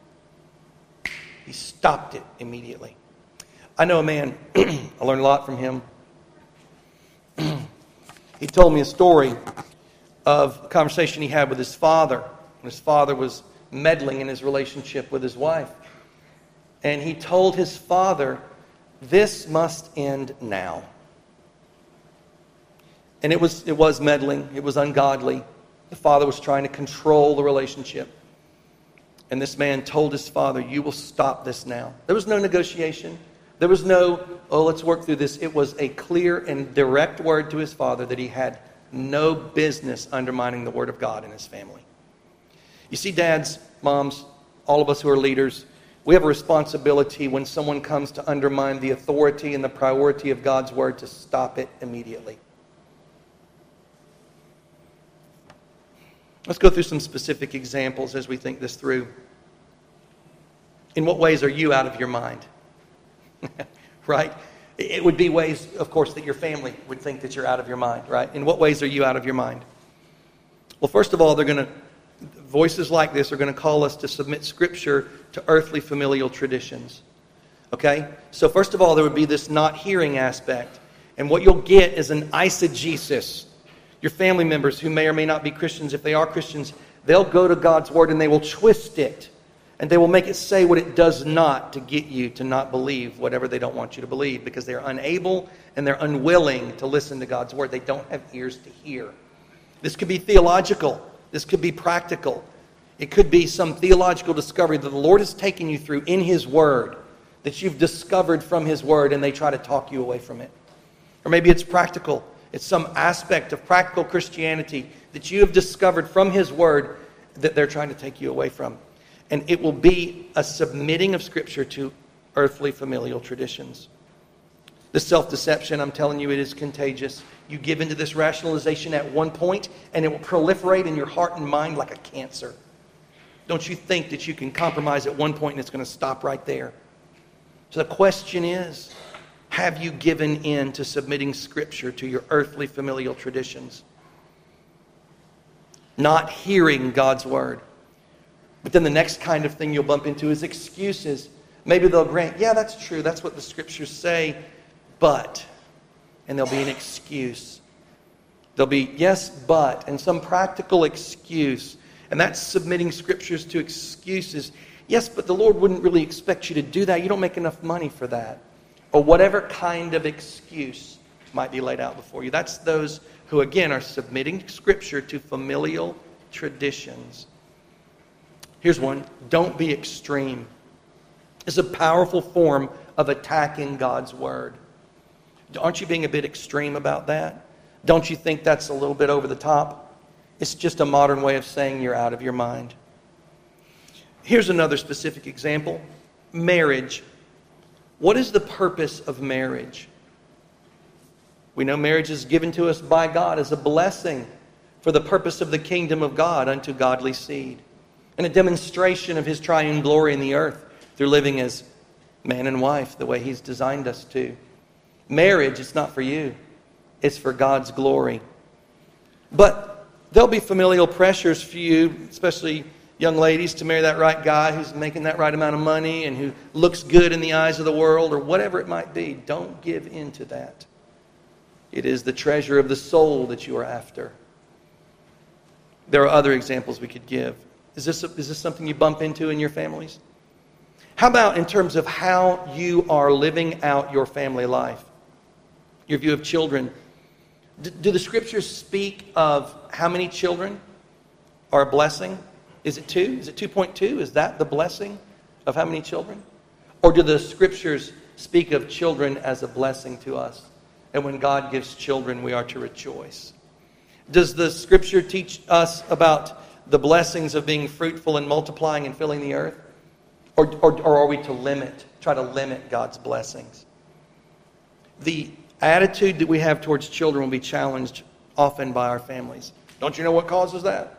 He stopped it immediately. I know a man, I learned a lot from him. He told me a story of a conversation he had with his father. His father was meddling in his relationship with his wife. And he told his father, "This must end now." And it was it was meddling. It was ungodly. The father was trying to control the relationship. And this man told his father, "You will stop this now." There was no negotiation. There was no, "Oh, let's work through this." It was a clear and direct word to his father that he had no business undermining the word of God in his family. You see, dads, moms, all of us who are leaders, we have a responsibility when someone comes to undermine the authority and the priority of God's word to stop it immediately. Let's go through some specific examples as we think this through. In what ways are you out of your mind? Right? It would be ways, of course, that your family would think that you're out of your mind, right? In what ways are you out of your mind? Well, first of all, they're going to, voices like this are going to call us to submit Scripture to earthly familial traditions. Okay? So first of all, there would be this not hearing aspect. And what you'll get is an eisegesis. Your family members who may or may not be Christians, if they are Christians, they'll go to God's Word and they will twist it. And they will make it say what it does not to get you to not believe whatever they don't want you to believe, because they're unable and they're unwilling to listen to God's Word. They don't have ears to hear. This could be theological. This could be practical. It could be some theological discovery that the Lord has taken you through in His Word, that you've discovered from His Word, and they try to talk you away from it. Or maybe it's practical. It's some aspect of practical Christianity that you have discovered from His Word that they're trying to take you away from. And it will be a submitting of Scripture to earthly familial traditions. The self-deception, I'm telling you, it is contagious. You give into this rationalization at one point, and it will proliferate in your heart and mind like a cancer. Don't you think that you can compromise at one point and it's going to stop right there? So the question is, have you given in to submitting Scripture to your earthly familial traditions? Not hearing God's Word. But then the next kind of thing you'll bump into is excuses. Maybe they'll grant, yeah, that's true. That's what the Scriptures say. But, and there'll be an excuse. There'll be yes, but, and some practical excuse. And that's submitting scriptures to excuses. Yes, but the Lord wouldn't really expect you to do that. You don't make enough money for that. Or whatever kind of excuse might be laid out before you. That's those who, again, are submitting scripture to familial traditions. Here's one. Don't be extreme. It's a powerful form of attacking God's word. Aren't you being a bit extreme about that? Don't you think that's a little bit over the top? It's just a modern way of saying you're out of your mind. Here's another specific example. Marriage. What is the purpose of marriage? We know marriage is given to us by God as a blessing for the purpose of the kingdom of God unto godly seed, and a demonstration of His triune glory in the earth through living as man and wife the way He's designed us to. Marriage, it's not for you. It's for God's glory. But there'll be familial pressures for you, especially young ladies, to marry that right guy who's making that right amount of money and who looks good in the eyes of the world or whatever it might be. Don't give in to that. It is the treasure of the soul that you are after. There are other examples we could give. Is this, is this something you bump into in your families? How about in terms of how you are living out your family life? Your view of children. D- do the scriptures speak of how many children are a blessing? Is it two? Is it two point two? Is that the blessing of how many children? Or do the scriptures speak of children as a blessing to us? And when God gives children, we are to rejoice. Does the scripture teach us about the blessings of being fruitful and multiplying and filling the earth? Or, or, or are we to limit, try to limit God's blessings? The attitude that we have towards children will be challenged often by our families. Don't you know what causes that?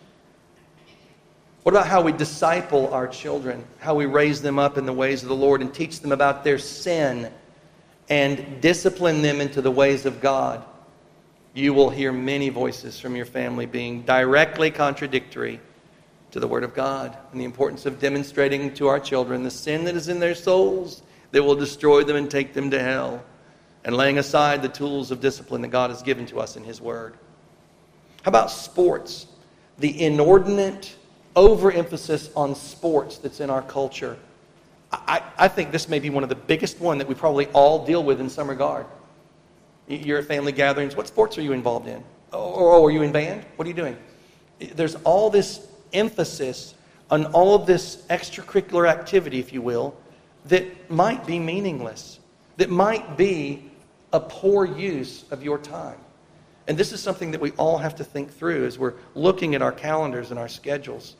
What about how we disciple our children? How we raise them up in the ways of the Lord and teach them about their sin and discipline them into the ways of God? You will hear many voices from your family being directly contradictory to the Word of God and the importance of demonstrating to our children the sin that is in their souls that will destroy them and take them to hell, and laying aside the tools of discipline that God has given to us in His Word. How about sports? The inordinate overemphasis on sports that's in our culture. I, I think this may be one of the biggest one that we probably all deal with in some regard. You're at family gatherings. What sports are you involved in? Or are you in band? What are you doing? There's all this emphasis on all of this extracurricular activity, if you will, that might be meaningless, that might be a poor use of your time. And this is something that we all have to think through as we're looking at our calendars and our schedules.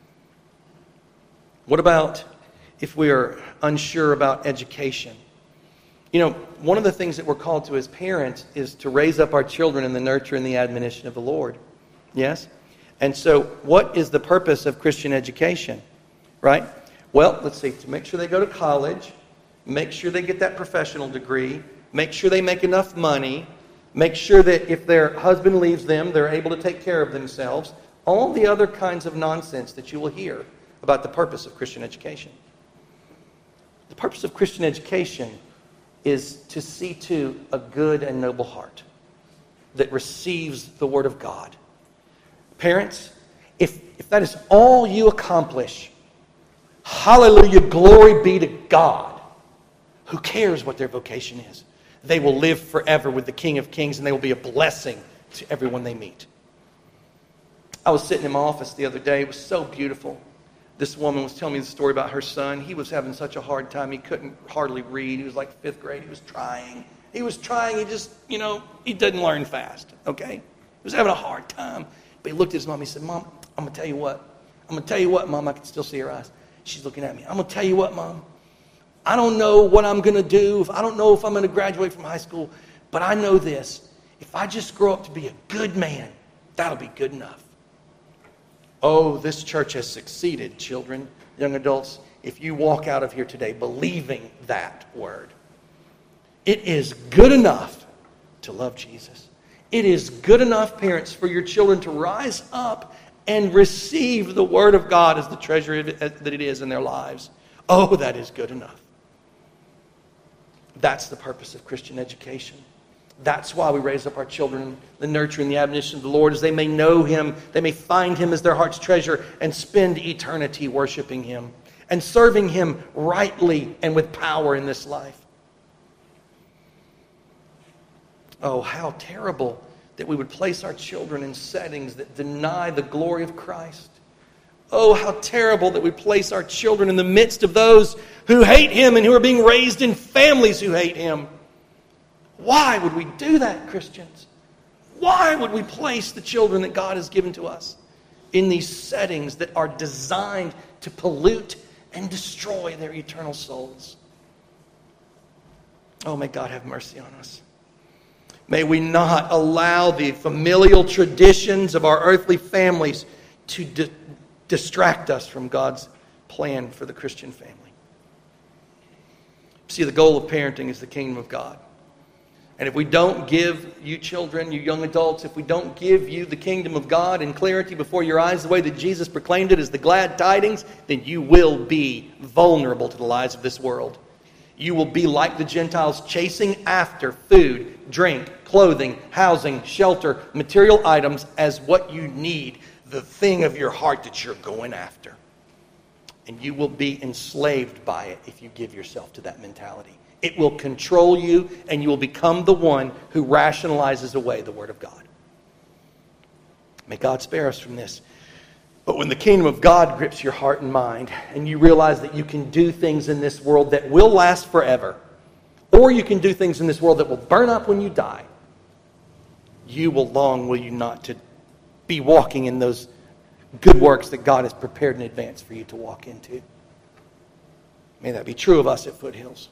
What about if we are unsure about education? You know, one of the things that we're called to as parents is to raise up our children in the nurture and the admonition of the Lord. Yes? And so what is the purpose of Christian education? Right? Well, let's see, to make sure they go to college, make sure they get that professional degree, make sure they make enough money, make sure that if their husband leaves them, they're able to take care of themselves. All the other kinds of nonsense that you will hear about the purpose of Christian education. The purpose of Christian education is to see to a good and noble heart that receives the Word of God. Parents, if, if that is all you accomplish, hallelujah, glory be to God. Who cares what their vocation is? They will live forever with the King of Kings, and they will be a blessing to everyone they meet. I was sitting in my office the other day. It was so beautiful. This woman was telling me the story about her son. He was having such a hard time. He couldn't hardly read. He was like fifth grade. He was trying. He was trying. He just, you know, he doesn't learn fast, okay? He was having a hard time. But he looked at his mom. He said, Mom, I'm going to tell you what. I'm going to tell you what, Mom. I can still see her eyes. She's looking at me. I'm going to tell you what, Mom. I don't know what I'm going to do. I don't know if I'm going to graduate from high school. But I know this. If I just grow up to be a good man, that'll be good enough. Oh, this church has succeeded, children, young adults, if you walk out of here today believing that word. It is good enough to love Jesus. It is good enough, parents, for your children to rise up and receive the Word of God as the treasure that it is in their lives. Oh, that is good enough. That's the purpose of Christian education. That's why we raise up our children in the nurture and the admonition of the Lord, as they may know Him, they may find Him as their heart's treasure, and spend eternity worshiping Him and serving Him rightly and with power in this life. Oh, how terrible that we would place our children in settings that deny the glory of Christ. Oh, how terrible that we place our children in the midst of those who hate Him and who are being raised in families who hate Him. Why would we do that, Christians? Why would we place the children that God has given to us in these settings that are designed to pollute and destroy their eternal souls? Oh, may God have mercy on us. May we not allow the familial traditions of our earthly families to di- distract us from God's plan for the Christian family. See, the goal of parenting is the kingdom of God. And if we don't give you children, you young adults, if we don't give you the kingdom of God in clarity before your eyes, the way that Jesus proclaimed it as the glad tidings, then you will be vulnerable to the lies of this world. You will be like the Gentiles, chasing after food, drink, clothing, housing, shelter, material items as what you need, the thing of your heart that you're going after. And you will be enslaved by it if you give yourself to that mentality. It will control you, and you will become the one who rationalizes away the Word of God. May God spare us from this. But when the kingdom of God grips your heart and mind, and you realize that you can do things in this world that will last forever, or you can do things in this world that will burn up when you die, you will long, will you not, to be walking in those good works that God has prepared in advance for you to walk into. May that be true of us at Foothills.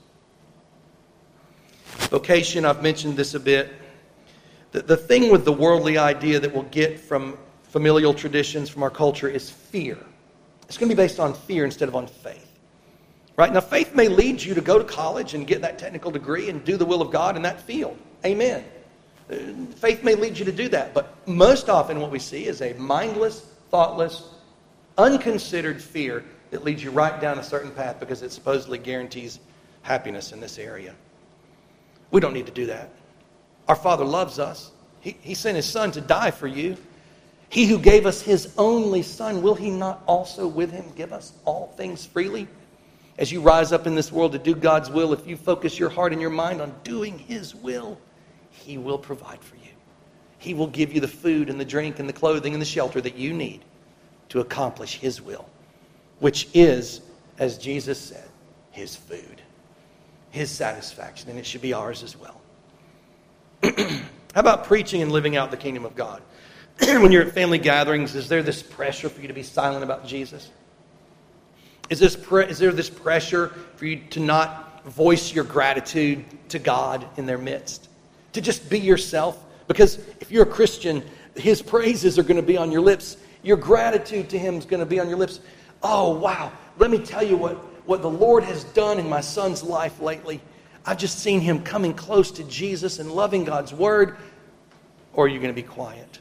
Vocation, I've mentioned this a bit. The, the thing with the worldly idea that we'll get from familial traditions, from our culture, is fear. It's going to be based on fear instead of on faith. Right? Now, faith may lead you to go to college and get that technical degree and do the will of God in that field. Amen. Faith may lead you to do that. But most often what we see is a mindless, thoughtless, unconsidered fear that leads you right down a certain path because it supposedly guarantees happiness in this area. We don't need to do that. Our Father loves us. He, he sent His Son to die for you. He who gave us His only Son, will He not also with Him give us all things freely? As you rise up in this world to do God's will, if you focus your heart and your mind on doing His will, He will provide for you. He will give you the food and the drink and the clothing and the shelter that you need to accomplish His will, which is, as Jesus said, His food, His satisfaction, and it should be ours as well. How about preaching and living out the kingdom of God? When you're at family gatherings, is there this pressure for you to be silent about Jesus? Is, this pre- is there this pressure for you to not voice your gratitude to God in their midst? To just be yourself? Because if you're a Christian, His praises are going to be on your lips. Your gratitude to Him is going to be on your lips. Oh, wow. Let me tell you what, what the Lord has done in my son's life lately. I've just seen him coming close to Jesus and loving God's Word. Or are you going to be quiet?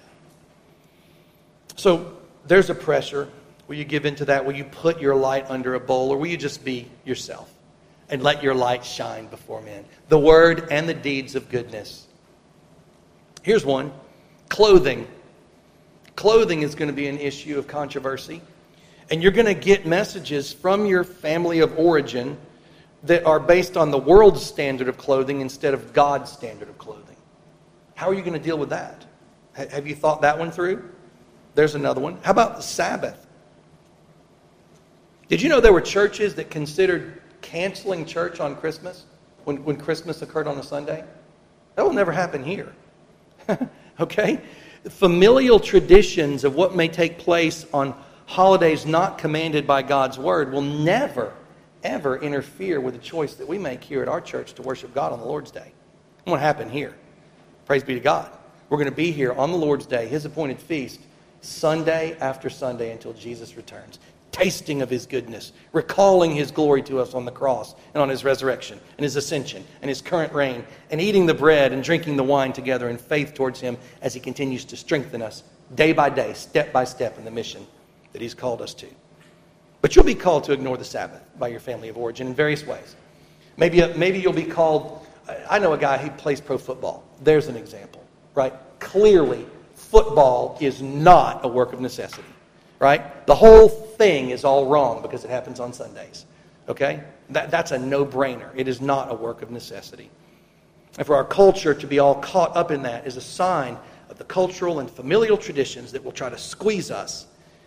So there's a pressure. Will you give into that? Will you put your light under a bowl? Or will you just be yourself and let your light shine before men? The word and the deeds of goodness. Here's one. Clothing. Clothing is going to be an issue of controversy. And you're going to get messages from your family of origin that are based on the world's standard of clothing instead of God's standard of clothing. How are you going to deal with that? Have you thought that one through? There's another one. How about the Sabbath? Did you know there were churches that considered canceling church on Christmas when, when Christmas occurred on a Sunday? That will never happen here. Okay? The familial traditions of what may take place on holidays not commanded by God's Word will never, ever interfere with the choice that we make here at our church to worship God on the Lord's Day. It won't happen here. Praise be to God. We're going to be here on the Lord's Day, His appointed feast, Sunday after Sunday until Jesus returns, tasting of His goodness, recalling His glory to us on the cross and on His resurrection and His ascension and His current reign, and eating the bread and drinking the wine together in faith towards Him as He continues to strengthen us day by day, step by step in the mission that He's called us to. But you'll be called to ignore the Sabbath by your family of origin in various ways. Maybe, maybe you'll be called I know a guy who plays pro football. There's an example, right? Clearly, football is not a work of necessity, right? The whole thing is all wrong because it happens on Sundays, okay? That, that's a no-brainer. It is not a work of necessity. And for our culture to be all caught up in that is a sign of the cultural and familial traditions that will try to squeeze us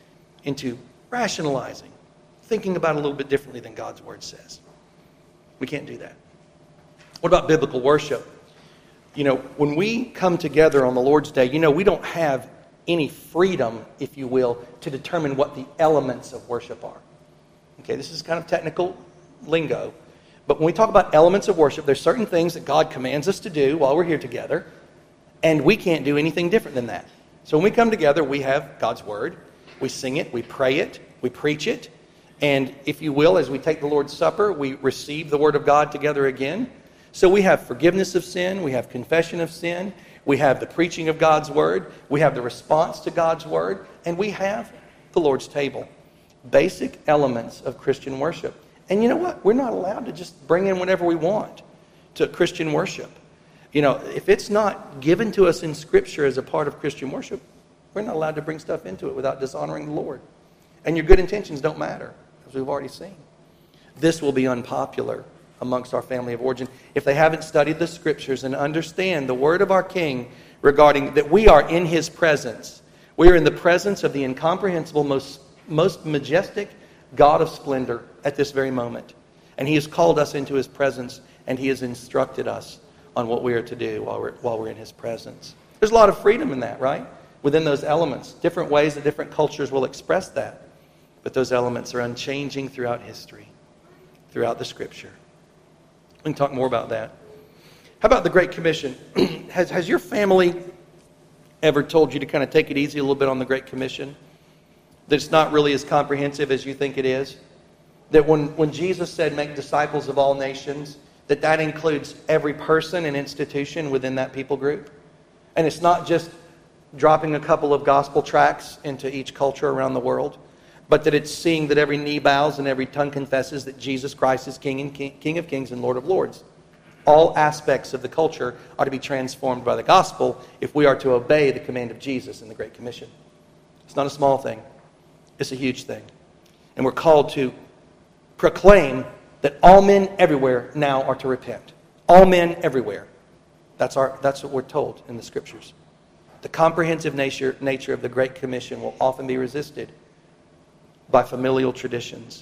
into rationalizing, thinking about it a little bit differently than God's Word says. We can't do that. What about biblical worship? You know, when we come together on the Lord's Day, you know, we don't have any freedom, if you will, to determine what the elements of worship are. Okay, this is kind of technical lingo. But when we talk about elements of worship, there's certain things that God commands us to do while we're here together, and we can't do anything different than that. So when we come together, we have God's Word. We sing it, we pray it, we preach it. And if you will, as we take the Lord's Supper, we receive the Word of God together again. So we have forgiveness of sin, we have confession of sin, we have the preaching of God's Word, we have the response to God's Word, and we have the Lord's table. Basic elements of Christian worship. And you know what? We're not allowed to just bring in whatever we want to Christian worship. You know, if it's not given to us in Scripture as a part of Christian worship, we're not allowed to bring stuff into it without dishonoring the Lord. And your good intentions don't matter, as we've already seen. This will be unpopular amongst our family of origin if they haven't studied the Scriptures and understand the word of our King regarding that we are in His presence. We are in the presence of the incomprehensible, most, most majestic God of splendor at this very moment. And He has called us into His presence, and He has instructed us on what we are to do while we're, while we're in His presence. There's a lot of freedom in that, right? Within those elements. Different ways that different cultures will express that. But those elements are unchanging throughout history, throughout the Scripture. We can talk more about that. How about the Great Commission? has, has your family ever told you to kind of take it easy a little bit on the Great Commission? That it's not really as comprehensive as you think it is? That when, when Jesus said, make disciples of all nations, that that includes every person and institution within that people group? And it's not just dropping a couple of gospel tracts into each culture around the world, but that it's seeing that every knee bows and every tongue confesses that Jesus Christ is King and King, King of Kings and Lord of Lords. All aspects of the culture are to be transformed by the gospel if we are to obey the command of Jesus in the Great Commission. It's not a small thing. It's a huge thing. And we're called to proclaim that all men everywhere now are to repent. All men everywhere. That's our. That's what we're told in the Scriptures. The comprehensive nature, nature of the Great Commission will often be resisted by familial traditions.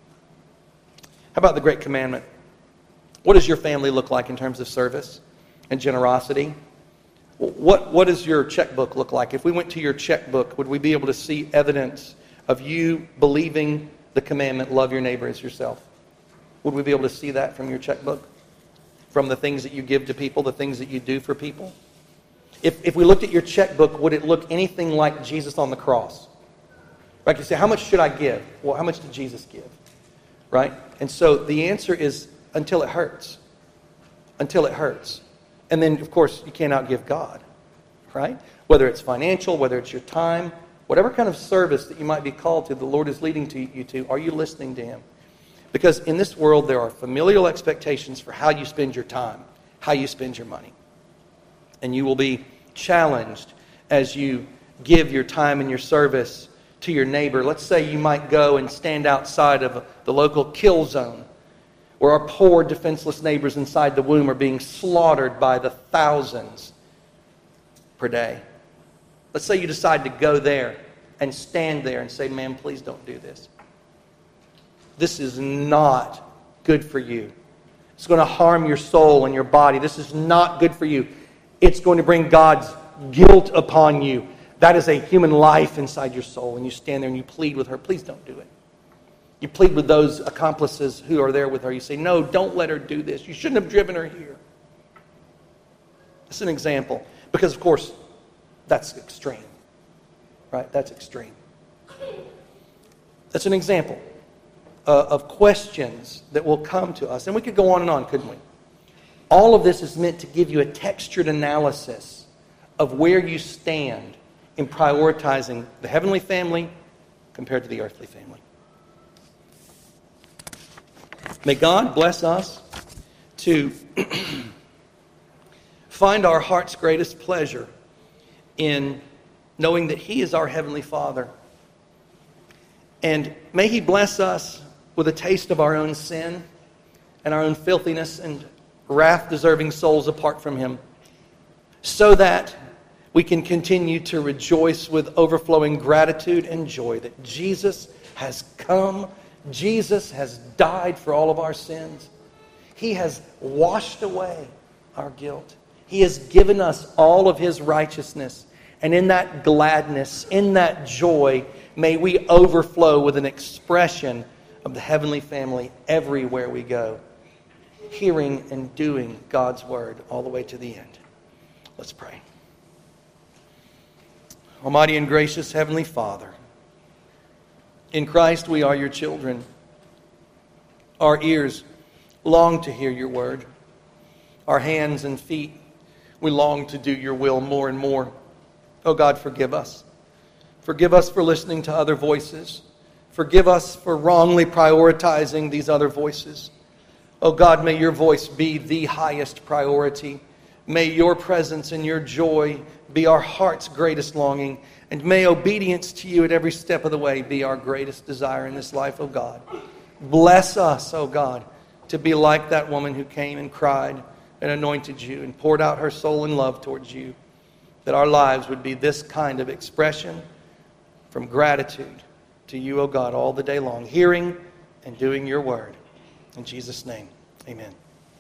How about the Great Commandment? What does your family look like in terms of service and generosity? What, what does your checkbook look like? If we went to your checkbook, would we be able to see evidence of you believing the commandment, love your neighbor as yourself? Would we be able to see that from your checkbook? From the things that you give to people, the things that you do for people? If, if we looked at your checkbook, would it look anything like Jesus on the cross? Right? You say, how much should I give? Well, how much did Jesus give? Right? And so the answer is until it hurts. Until it hurts. And then, of course, you can't outgive God. Right? Whether it's financial, whether it's your time, whatever kind of service that you might be called to, the Lord is leading to you to, are you listening to Him? Because in this world, there are familial expectations for how you spend your time, how you spend your money. And you will be challenged as you give your time and your service to your neighbor. Let's say you might go and stand outside of the local kill zone where our poor, defenseless neighbors inside the womb are being slaughtered by the thousands per day. Let's say you decide to go there and stand there and say, "Man, please don't do this. This is not good for you. It's going to harm your soul and your body. This is not good for you. It's going to bring God's guilt upon you." That is a human life inside your soul. And you stand there and you plead with her, "Please don't do it." You plead with those accomplices who are there with her. You say, "No, don't let her do this. You shouldn't have driven her here." It's an example. Because, of course, that's extreme. Right? That's extreme. That's an example uh, of questions that will come to us. And we could go on and on, couldn't we? All of this is meant to give you a textured analysis of where you stand in prioritizing the heavenly family compared to the earthly family. May God bless us to find our heart's greatest pleasure in knowing that He is our Heavenly Father. And may He bless us with a taste of our own sin and our own filthiness and wrath-deserving souls apart from Him, so that we can continue to rejoice with overflowing gratitude and joy that Jesus has come. Jesus has died for all of our sins. He has washed away our guilt. He has given us all of His righteousness. And in that gladness, in that joy, may we overflow with an expression of the heavenly family everywhere we go, hearing and doing God's word all the way to the end. Let's pray. Almighty and gracious Heavenly Father, in Christ we are your children. Our ears long to hear your word. Our hands and feet, we long to do your will more and more. Oh God, forgive us. Forgive us for listening to other voices. Forgive us for wrongly prioritizing these other voices. Oh God, may your voice be the highest priority. May your presence and your joy be our heart's greatest longing. And may obedience to you at every step of the way be our greatest desire in this life, oh God. Bless us, oh God, to be like that woman who came and cried and anointed you and poured out her soul in love towards you. That our lives would be this kind of expression from gratitude to you, oh God, all the day long, hearing and doing your word. In Jesus' name, amen.